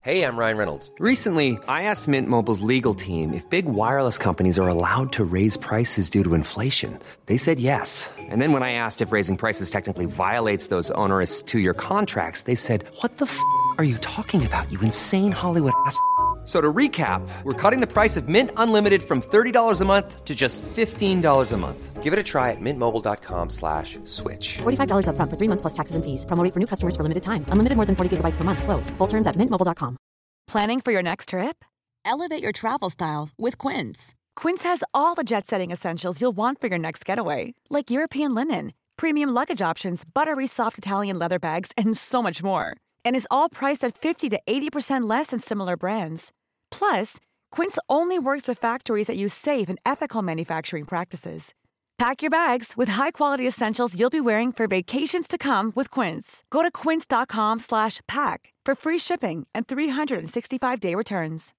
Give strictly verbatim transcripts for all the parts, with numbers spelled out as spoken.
Hey, I'm Ryan Reynolds. Recently, I asked Mint Mobile's legal team if big wireless companies are allowed to raise prices due to inflation. They said yes. And then when I asked if raising prices technically violates those onerous two-year contracts, they said, "What the f*** are you talking about, you insane Hollywood ass f- So to recap, we're cutting the price of Mint Unlimited from thirty dollars a month to just fifteen dollars a month. Give it a try at mintmobile.com slash switch. forty-five dollars up front for three months plus taxes and fees. Promo rate for new customers for limited time. Unlimited more than forty gigabytes per month. Slows full terms at mint mobile dot com. Planning for your next trip? Elevate your travel style with Quince. Quince has all the jet-setting essentials you'll want for your next getaway, like European linen, premium luggage options, buttery soft Italian leather bags, and so much more. And is all priced at fifty to eighty percent less than similar brands. Plus, Quince only works with factories that use safe and ethical manufacturing practices. Pack your bags with high-quality essentials you'll be wearing for vacations to come with Quince. Go to quince.com slash pack for free shipping and three sixty-five day returns.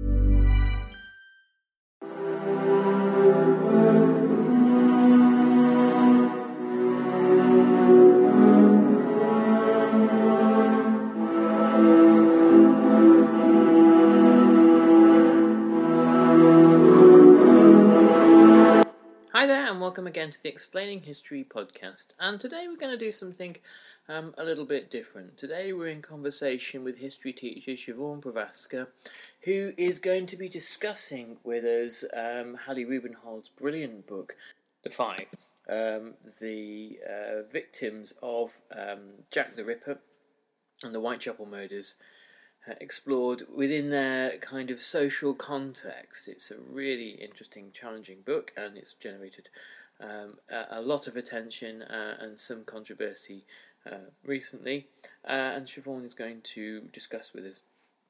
Hi there, and welcome again to the Explaining History podcast. And today we're going to do something um, a little bit different. Today we're in conversation with history teacher Siobhan Prochaska, who is going to be discussing with us um, Hallie Rubenhold's brilliant book, The Five, um, the uh, victims of um, Jack the Ripper and the Whitechapel murders, Uh, explored within their kind of social context. It's a really interesting, challenging book, and it's generated um, a, a lot of attention uh, and some controversy uh, recently. Uh, and Siobhan is going to discuss with us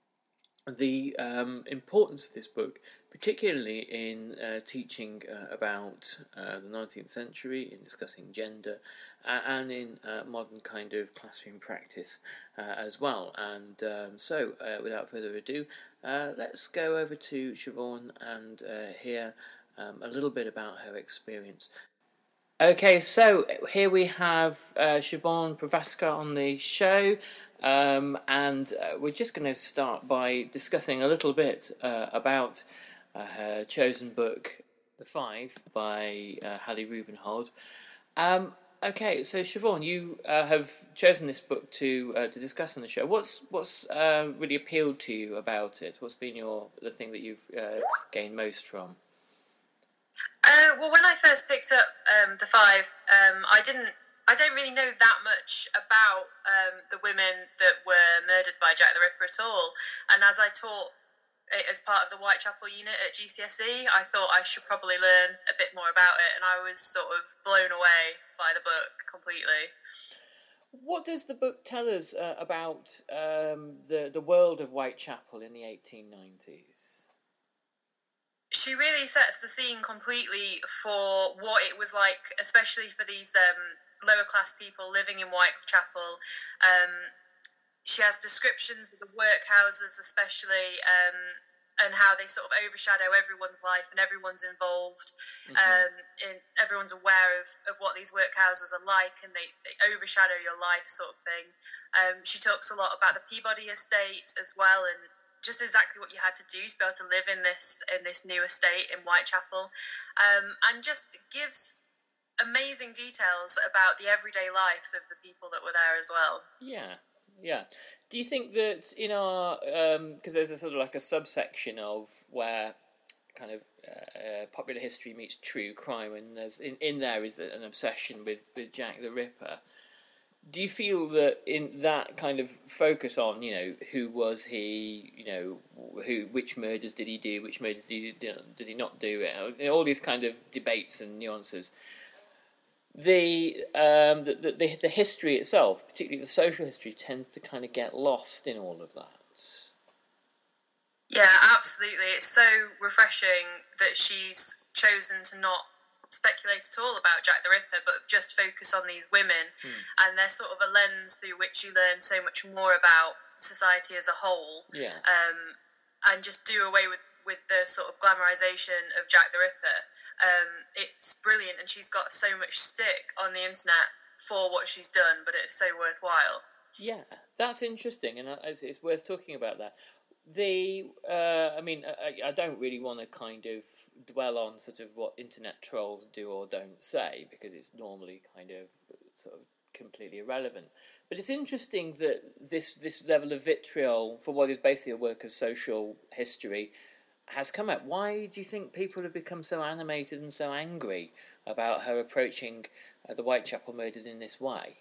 the um, importance of this book, particularly in uh, teaching uh, about uh, the nineteenth century, in discussing gender, uh, and in uh, modern kind of classroom practice uh, as well. And um, so, uh, without further ado, uh, let's go over to Siobhan and uh, hear um, a little bit about her experience. Okay, so here we have uh, Siobhan Prochaska on the show. Um, and uh, we're just going to start by discussing a little bit uh, about uh, her chosen book, The Five, by uh, Hallie Rubenhold. Um, okay, so Siobhan, you uh, have chosen this book to uh, to discuss on the show. What's what's uh, really appealed to you about it? What's been your the thing that you've uh, gained most from? Uh, well, when I first picked up um, The Five, um, I didn't. I don't really know that much about um, the women that were murdered by Jack the Ripper at all. And as I taught it as part of the Whitechapel unit at G C S E, I thought I should probably learn a bit more about it. And I was sort of blown away by the book completely. What does the book tell us uh, about um, the, the world of Whitechapel in the eighteen nineties? She really sets the scene completely for what it was like, especially for these um, lower-class people living in Whitechapel. Um, she has descriptions of the workhouses especially, um, and how they sort of overshadow everyone's life and everyone's involved. Mm-hmm. Um, and everyone's aware of, of what these workhouses are like, and they, they overshadow your life sort of thing. Um, she talks a lot about the Peabody estate as well, and just exactly what you had to do to be able to live in this in this new estate in Whitechapel, um, and just gives amazing details about the everyday life of the people that were there as well. Yeah, yeah. Do you think that in our, because um, there's a sort of like a subsection of where kind of uh, popular history meets true crime, and there's in, in there is an obsession with, with Jack the Ripper. Do you feel that in that kind of focus on, you know, who was he, you know, who, which murders did he do, which murders did he, did he not do, it, all these kind of debates and nuances, the, um, the, the, the history itself, particularly the social history, tends to kind of get lost in all of that? Yeah, absolutely. It's so refreshing that she's chosen to not speculate at all about Jack the Ripper, but just focus on these women, mm. and they're sort of a lens through which you learn so much more about society as a whole, yeah. um, and just do away with, with the sort of glamorization of Jack the Ripper. Um, it's brilliant, and she's got so much stick on the internet for what she's done, but it's so worthwhile. Yeah, that's interesting, and it's, it's worth talking about that. The, uh, I mean, I, I don't really want to kind of dwell on sort of what internet trolls do or don't say, because it's normally kind of sort of completely irrelevant. But it's interesting that this this level of vitriol for what is basically a work of social history has come up. Why do you think people have become so animated and so angry about her approaching uh, the Whitechapel murders in this way?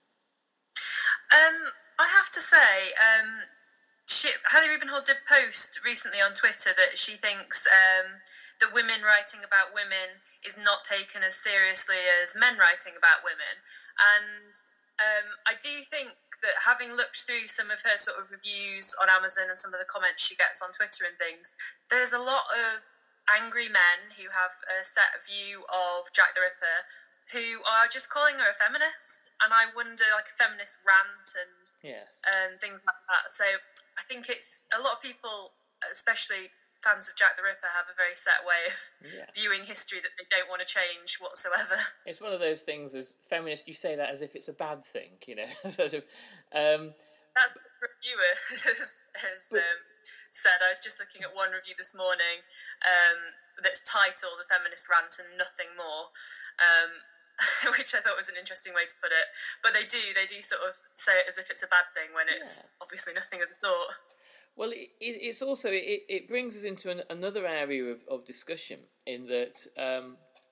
Um, I have to say, um, she, Hallie Rubenhold did post recently on Twitter that she thinks um, that women writing about women is not taken as seriously as men writing about women. And um, I do think that having looked through some of her sort of reviews on Amazon and some of the comments she gets on Twitter and things, there's a lot of angry men who have a set view of Jack the Ripper who are just calling her a feminist, and I wonder, like a feminist rant and yes. and things like that. So I think it's a lot of people, especially fans of Jack the Ripper, have a very set way of yeah. viewing history that they don't want to change whatsoever. It's one of those things, as feminist, you say that as if it's a bad thing, you know. sort of, um, That reviewer has, has but, um, said, I was just looking at one review this morning um, that's titled "A Feminist Rant and Nothing More." Um, which I thought was an interesting way to put it. But they do, they do sort of say it as if it's a bad thing when it's yeah. obviously nothing of the sort. Well, it, it's also, it, it brings us into an, another area of, of discussion in that um,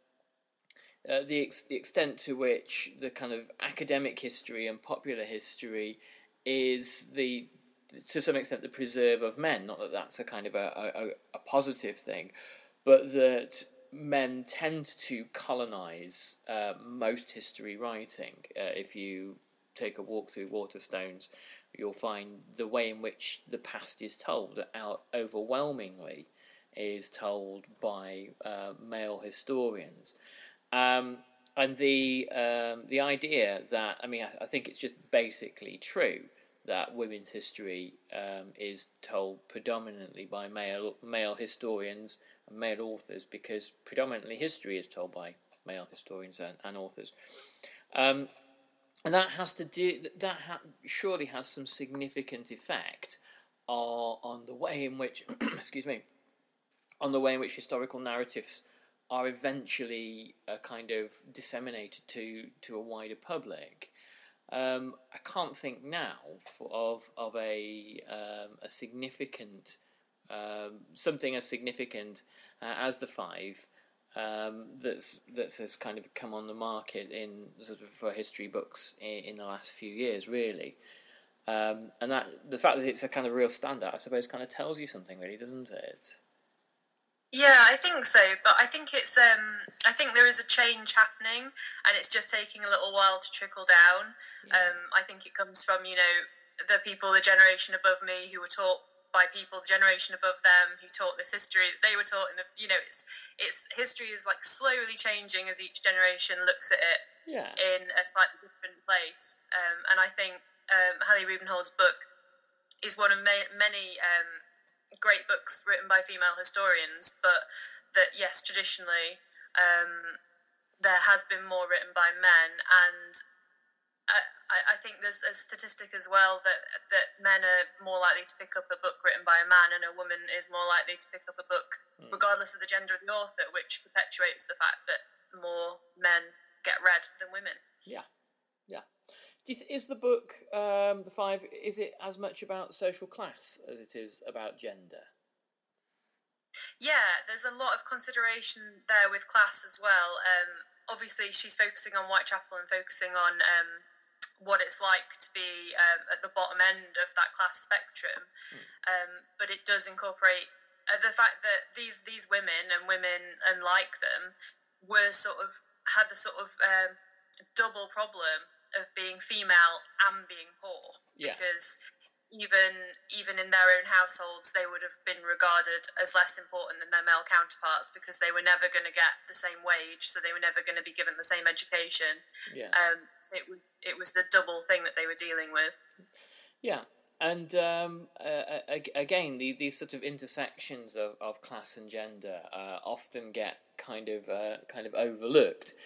uh, the, ex, the extent to which the kind of academic history and popular history is the, to some extent, the preserve of men. Not that that's a kind of a, a, a positive thing, but that men tend to colonise uh, most history writing. Uh, if you take a walk through Waterstones, you'll find the way in which the past is told out overwhelmingly is told by uh, male historians. Um, and the um, the idea that, I mean, I, I think it's just basically true that women's history um, is told predominantly by male male historians and male authors, because predominantly history is told by male historians and, and authors, um, and that has to do that ha- surely has some significant effect on, on the way in which excuse me on the way in which historical narratives are eventually uh, kind of disseminated to to a wider public. Um, I can't think now for, of of a um, a significant um, something as significant uh, as the Five um, that's that's has kind of come on the market in sort of for history books in, in the last few years, really. Um, and that the fact that it's a kind of real standout, I suppose, kind of tells you something, really, doesn't it? Yeah, I think so, but I think it's um, I think there is a change happening, and it's just taking a little while to trickle down. Yeah. Um, I think it comes from, you know, the people, the generation above me who were taught by people, the generation above them who taught this history that they were taught in the, you know, it's it's history is like slowly changing as each generation looks at it yeah. in a slightly different place. Um, and I think um, Hallie Rubenhold's book is one of ma- many. Um, great books written by female historians, but that yes, traditionally um, there has been more written by men, and I, I think there's a statistic as well that that men are more likely to pick up a book written by a man, and a woman is more likely to pick up a book mm. regardless of the gender of the author, which perpetuates the fact that more men get read than women. Yeah, yeah. Is the book, um, The Five, is it as much about social class as it is about gender? Yeah, there's a lot of consideration there with class as well. Um, obviously, she's focusing on Whitechapel and focusing on um, what it's like to be um, at the bottom end of that class spectrum. Mm. Um, but it does incorporate uh, the fact that these, these women and women and like them were sort of, had the sort of um, double problem of being female and being poor, yeah. because even even in their own households they would have been regarded as less important than their male counterparts, because they were never going to get the same wage, so they were never going to be given the same education. Yeah. Um, so it was it was the double thing that they were dealing with. Yeah, and um, uh, again, the, these sort of intersections of, of class and gender uh, often get kind of uh, kind of overlooked.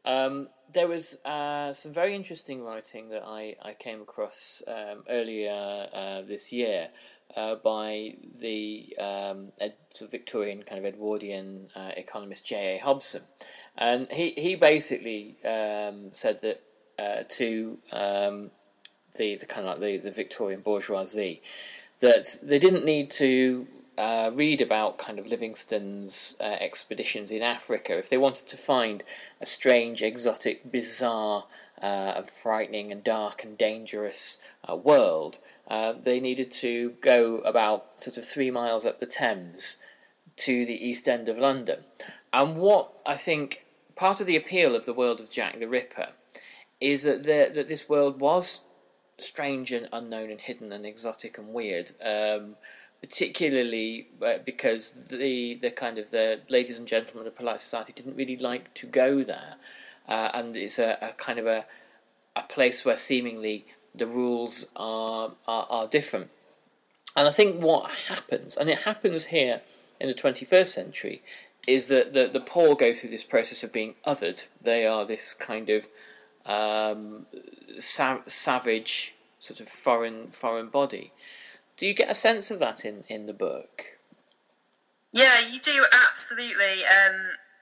Um, there was uh, some very interesting writing that I, I came across um, earlier uh, this year uh, by the um, ed, sort of Victorian kind of Edwardian uh, economist J A Hobson. And he, he basically um, said that uh, to um, the, the kind of like the, the Victorian bourgeoisie, that they didn't need to uh, read about kind of Livingstone's uh, expeditions in Africa if they wanted to find a strange, exotic, bizarre, uh, and frightening and dark and dangerous uh, world. Uh, they needed to go about sort of three miles up the Thames to the East End of London. And what I think part of the appeal of the world of Jack the Ripper is that the, that this world was strange and unknown and hidden and exotic and weird, um, particularly uh, because the the kind of the ladies and gentlemen of polite society didn't really like to go there, uh, and it's a, a kind of a a place where seemingly the rules are, are are different. And I think what happens, and it happens here in the twenty-first century, is that the, the poor go through this process of being othered. They are this kind of um, sa- savage sort of foreign foreign body. Do you get a sense of that in, in the book? Yeah, you do, absolutely. Um,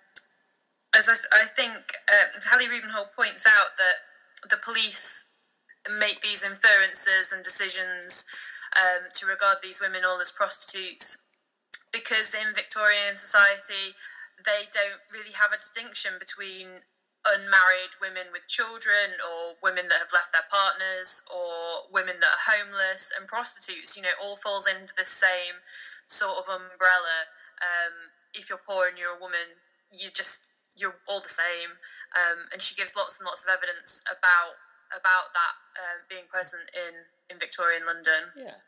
as I, I think uh, Hallie Rubenhold points out that the police make these inferences and decisions um, to regard these women all as prostitutes because in Victorian society they don't really have a distinction between unmarried women with children or women that have left their partners or women that are homeless and prostitutes. You know, all falls into the same sort of umbrella. Um, if you're poor and you're a woman, you just, you're all the same. Um, and she gives lots and lots of evidence about about that uh, being present in, in Victorian London. Yeah.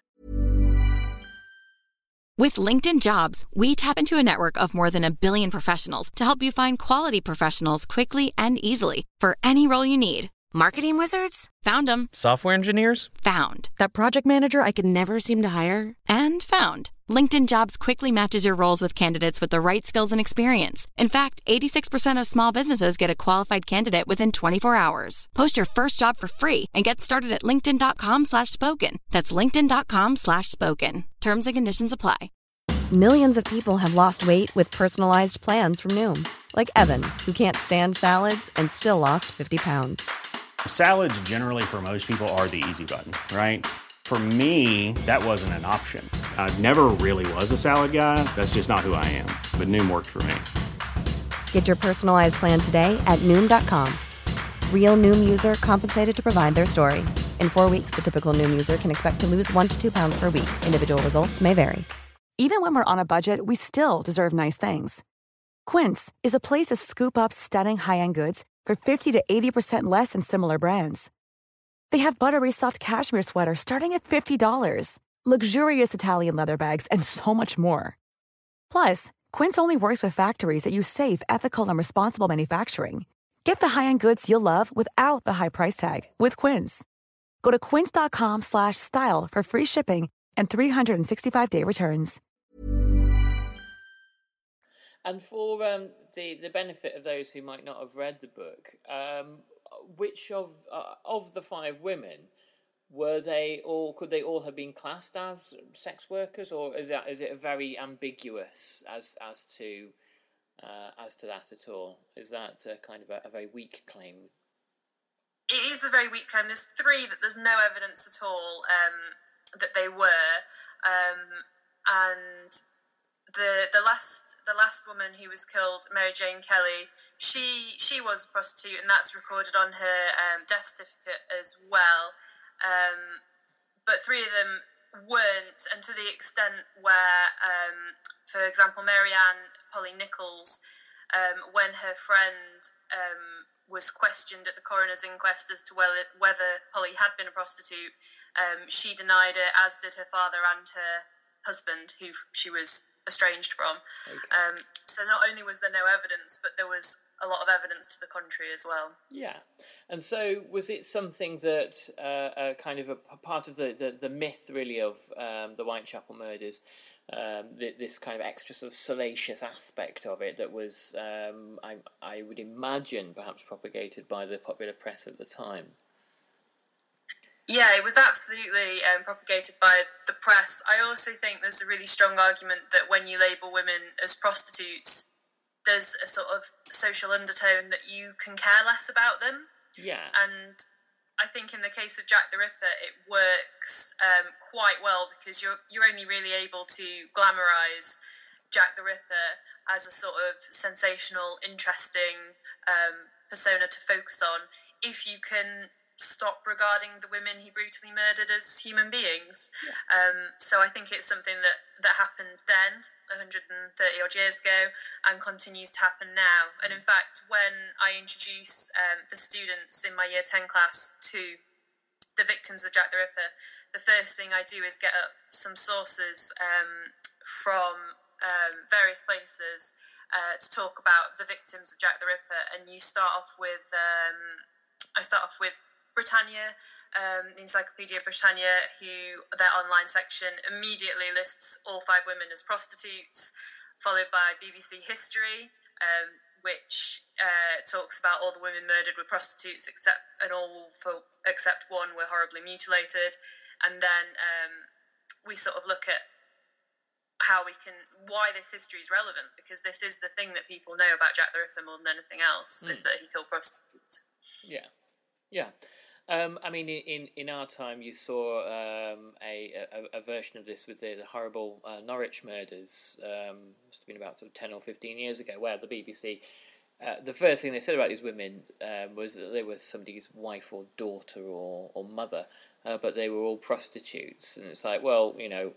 With LinkedIn Jobs, we tap into a network of more than a billion professionals to help you find quality professionals quickly and easily for any role you need. Marketing wizards? Found them. Software engineers? Found. That project manager I could never seem to hire? And found. LinkedIn Jobs quickly matches your roles with candidates with the right skills and experience. In fact, eighty-six percent of small businesses get a qualified candidate within twenty-four hours. Post your first job for free and get started at linkedin.com slash spoken. That's linkedin.com slash spoken. Terms and conditions apply. Millions of people have lost weight with personalized plans from Noom. Like Evan, who can't stand salads and still lost fifty pounds. Salads generally for most people are the easy button, right? For me, that wasn't an option. I never really was a salad guy. That's just not who I am. But Noom worked for me. Get your personalized plan today at Noom dot com. Real Noom user compensated to provide their story. In four weeks, the typical Noom user can expect to lose one to two pounds per week. Individual results may vary. Even when we're on a budget, we still deserve nice things. Quince is a place to scoop up stunning high-end goods for fifty to eighty percent less than similar brands. They have buttery soft cashmere sweaters starting at fifty dollars, luxurious Italian leather bags, and so much more. Plus, Quince only works with factories that use safe, ethical, and responsible manufacturing. Get the high-end goods you'll love without the high price tag with Quince. Go to quince.com slash style for free shipping and three sixty-five day returns. And for um, the, the benefit of those who might not have read the book, um, which of uh, of the five women were they all? Could they all have been classed as sex workers, or is that is it a very ambiguous as as to uh, as to that at all? Is that a kind of a, a very weak claim? It is a very weak claim. There's three that there's no evidence at all um, that they were, um, and. The the last the last woman who was killed, Mary Jane Kelly, she she was a prostitute, and that's recorded on her um, death certificate as well. Um, but three of them weren't, and to the extent where, um, for example, Marianne Polly Nichols, um, when her friend um, was questioned at the coroner's inquest as to whether whether Polly had been a prostitute, um, she denied it, as did her father and her. husband, who she was estranged from. Okay. Um, so not only was there no evidence, but there was a lot of evidence to the contrary as well. Yeah. And so was it something that uh, uh, kind of a, a part of the, the, the myth, really, of um, the Whitechapel murders, um, th- this kind of extra sort of salacious aspect of it that was, um, I, I would imagine, perhaps propagated by the popular press at the time? Yeah, it was absolutely um, propagated by the press. I also think there's a really strong argument that when you label women as prostitutes, there's a sort of social undertone that you can care less about them. Yeah. And I think in the case of Jack the Ripper, it works um, quite well because you're you're only really able to glamorise Jack the Ripper as a sort of sensational, interesting um, persona to focus on if you can stop regarding the women he brutally murdered as human beings. Yeah. Um, so I think it's something that, that happened then, one hundred thirty odd years ago, and continues to happen now. And in fact, when I introduce um, the students in my year ten class to the victims of Jack the Ripper, the first thing I do is get up some sources um, from um, various places uh, to talk about the victims of Jack the Ripper. And you start off with, um, I start off with Britannia, um, the Encyclopedia Britannia, who their online section immediately lists all five women as prostitutes, followed by B B C History, um, which uh, talks about all the women murdered were prostitutes, except and all for except one were horribly mutilated. And then um, we sort of look at how we can, why this history is relevant, because this is the thing that people know about Jack the Ripper more than anything else, mm. is that he killed prostitutes. Yeah, yeah. Um, I mean, in, in our time, you saw um, a, a a version of this with the, the horrible uh, Norwich murders. Um, must have been about sort of ten or fifteen years ago, where the B B C, uh, the first thing they said about these women um, was that they were somebody's wife or daughter or or mother, uh, but they were all prostitutes. And it's like, well, you know,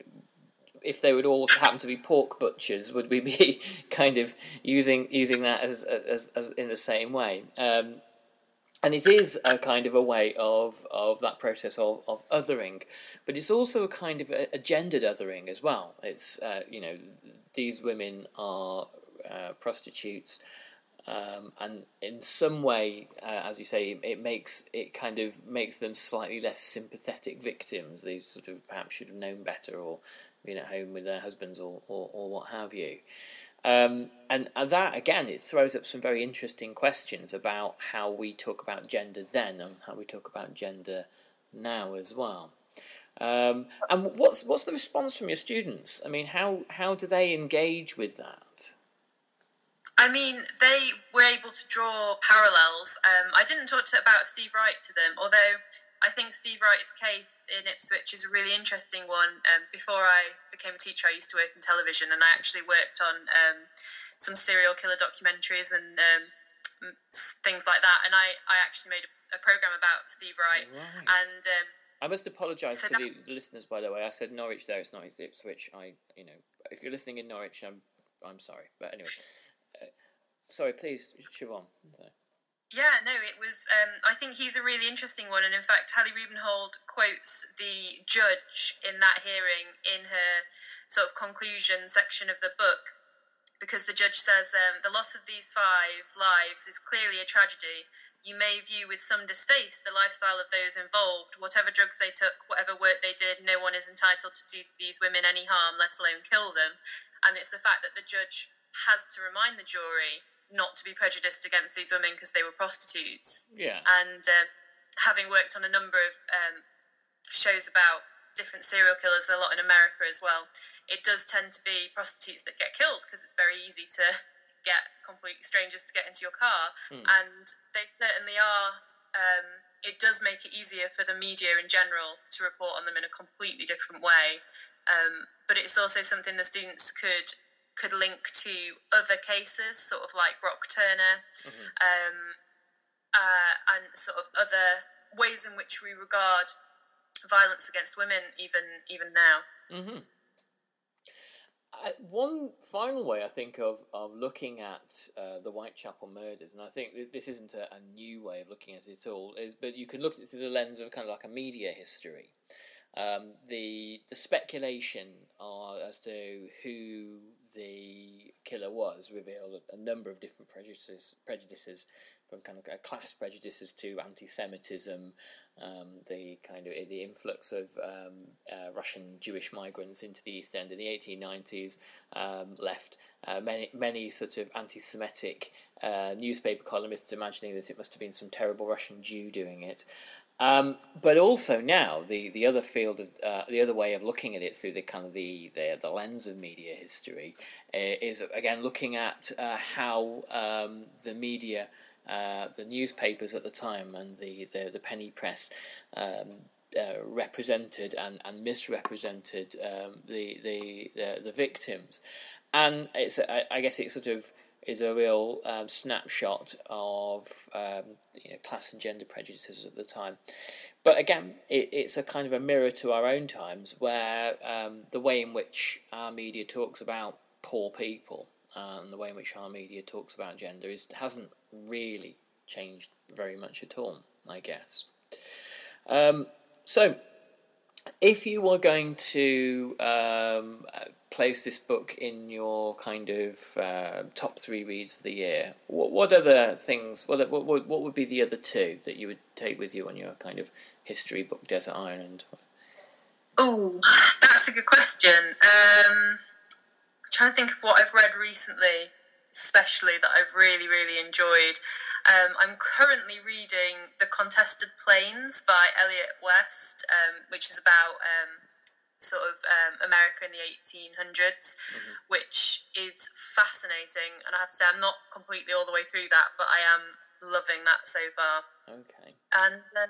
if they would all happen to be pork butchers, would we be kind of using using that as as, as in the same way? Um, And it is a kind of a way of, of that process of, of othering, but it's also a kind of a, a gendered othering as well. It's, uh, you know, these women are uh, prostitutes, um, and in some way, uh, as you say, it makes it kind of makes them slightly less sympathetic victims. They sort of perhaps should have known better, or been at home with their husbands, or, or, or what have you. Um, and, and that, again, it throws up some very interesting questions about how we talk about gender then and how we talk about gender now as well. Um, and what's what's the response from your students? I mean, how, how do they engage with that? I mean, they were able to draw parallels. Um, I didn't talk to, about Steve Wright to them, although I think Steve Wright's case in Ipswich is a really interesting one. Um, before I became a teacher, I used to work in television, and I actually worked on um, some serial killer documentaries and um, things like that. And I, I actually made a, a program about Steve Wright. Right. And um, I must apologise so to that, the listeners, by the way. I said Norwich there; it's not. It's Ipswich. I, you know, if you're listening in Norwich, I'm, I'm sorry. But anyway, uh, sorry, please, Siobhan. Sorry. Yeah, no, it was, um, I think he's a really interesting one. And in fact, Hallie Rubenhold quotes the judge in that hearing in her sort of conclusion section of the book, because the judge says, um, the loss of these five lives is clearly a tragedy. You may view with some distaste the lifestyle of those involved. Whatever drugs they took, whatever work they did, no one is entitled to do these women any harm, let alone kill them. And it's the fact that the judge has to remind the jury not to be prejudiced against these women because they were prostitutes. Yeah. And uh, having worked on a number of um, shows about different serial killers, a lot in America as well, it does tend to be prostitutes that get killed because it's very easy to get complete strangers to get into your car. Mm. And they certainly are. Um, it does make it easier for the media in general to report on them in a completely different way. Um, but it's also something the students could could link to other cases, sort of like Brock Turner, mm-hmm. um, uh, and sort of other ways in which we regard violence against women, even even now. Mm-hmm. Uh, one final way, I think, of, of looking at uh, the Whitechapel murders, and I think this isn't a, a new way of looking at it at all, is but you can look at it through the lens of kind of like a media history. um, the the speculation uh, as to who the killer was revealed a number of different prejudices, prejudices from kind of class prejudices to anti-Semitism, um, the kind of the influx of um, uh, Russian Jewish migrants into the East End in the eighteen nineties um, left uh, many many sort of anti-Semitic uh, newspaper columnists imagining that it must have been some terrible Russian Jew doing it. Um, but also now the, the other field of uh, the other way of looking at it through the kind of the the, the lens of media history uh, is again looking at uh, how um, the media, uh, the newspapers at the time, and the the, the penny press um, uh, represented and, and misrepresented um, the, the the the victims, and it's I, I guess it sort of is a real um, snapshot of um, you know, class and gender prejudices at the time. But again, it, it's a kind of a mirror to our own times, where um, the way in which our media talks about poor people uh, and the way in which our media talks about gender is hasn't really changed very much at all, I guess. Um, so, if you were going to um, place this book in your kind of uh, top three reads of the year, what, what other things, what, what what would be the other two that you would take with you on your kind of history book, Desert Island? Oh, that's a good question. Um, I'm trying to think of what I've read recently, especially that I've really, really enjoyed. Um, I'm currently reading The Contested Plains by Elliot West, um, which is about um, sort of um, America in the eighteen hundreds, mm-hmm. which is fascinating. And I have to say, I'm not completely all the way through that, but I am loving that so far. Okay. And um,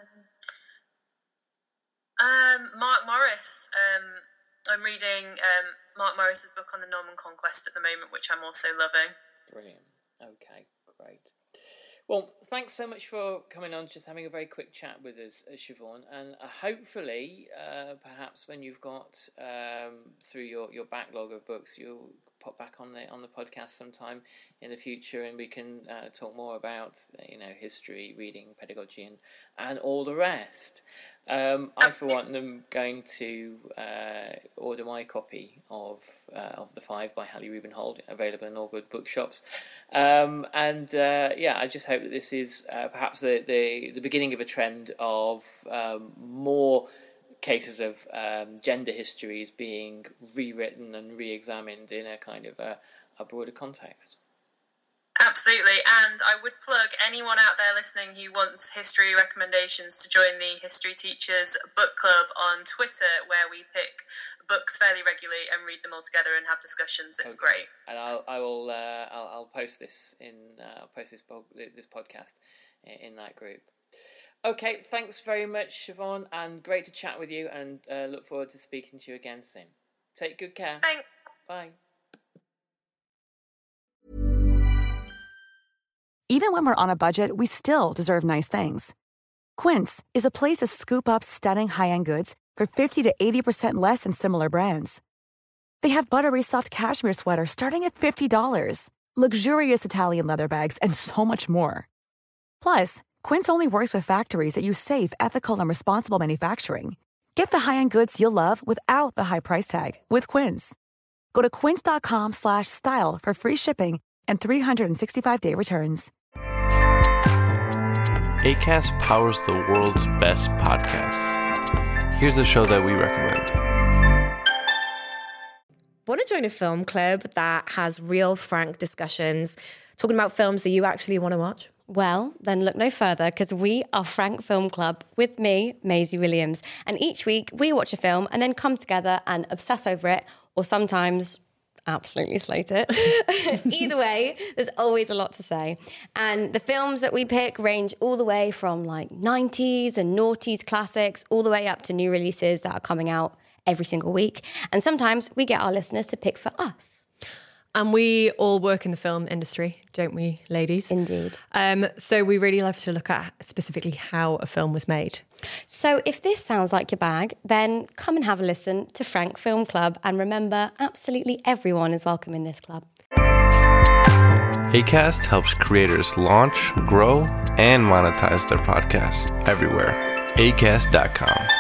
um, Mark Morris. Um, I'm reading um, Mark Morris's book on the Norman Conquest at the moment, which I'm also loving. Brilliant. Okay, great. Well, thanks so much for coming on, just having a very quick chat with us, Siobhan, and uh, hopefully, uh, perhaps when you've got um, through your, your backlog of books, you'll pop back on the on the podcast sometime in the future, and we can uh, talk more about you know history, reading, pedagogy, and and all the rest. Um, I, for one, am going to uh, order my copy of uh, of The Five by Hallie Rubenhold, available in all good bookshops. Um, and uh, yeah, I just hope that this is uh, perhaps the, the, the beginning of a trend of um, more cases of um, gender histories being rewritten and re-examined in a kind of a, a broader context. Absolutely, and I would plug anyone out there listening who wants history recommendations to join the History Teachers Book Club on Twitter, where we pick books fairly regularly and read them all together and have discussions. It's okay. Great. And I'll I will uh, I'll, I'll post this in uh, I'll post this this podcast in that group. Okay, thanks very much, Siobhan, and great to chat with you, and uh, look forward to speaking to you again soon. Take good care. Thanks. Bye. Even when we're on a budget, we still deserve nice things. Quince is a place to scoop up stunning high-end goods for fifty to eighty percent less than similar brands. They have buttery soft cashmere sweaters starting at fifty dollars, luxurious Italian leather bags, and so much more. Plus, Quince only works with factories that use safe, ethical, and responsible manufacturing. Get the high-end goods you'll love without the high price tag with Quince. Go to quince.com slash style for free shipping and three sixty-five day returns. Acast powers the world's best podcasts. Here's a show that we recommend. Want to join a film club that has real, frank discussions, talking about films that you actually want to watch? Well, then look no further, because we are Frank Film Club with me, Maisie Williams. And each week we watch a film and then come together and obsess over it, or sometimes absolutely slate it. Either way, there's always a lot to say. And the films that we pick range all the way from like nineties and noughties classics, all the way up to new releases that are coming out every single week. And sometimes we get our listeners to pick for us. And we all work in the film industry, don't we, ladies? Indeed. Um, so we really love to look at specifically how a film was made. So if this sounds like your bag, then come and have a listen to Frank Film Club. And remember, absolutely everyone is welcome in this club. Acast helps creators launch, grow, and monetize their podcasts everywhere. acast dot com.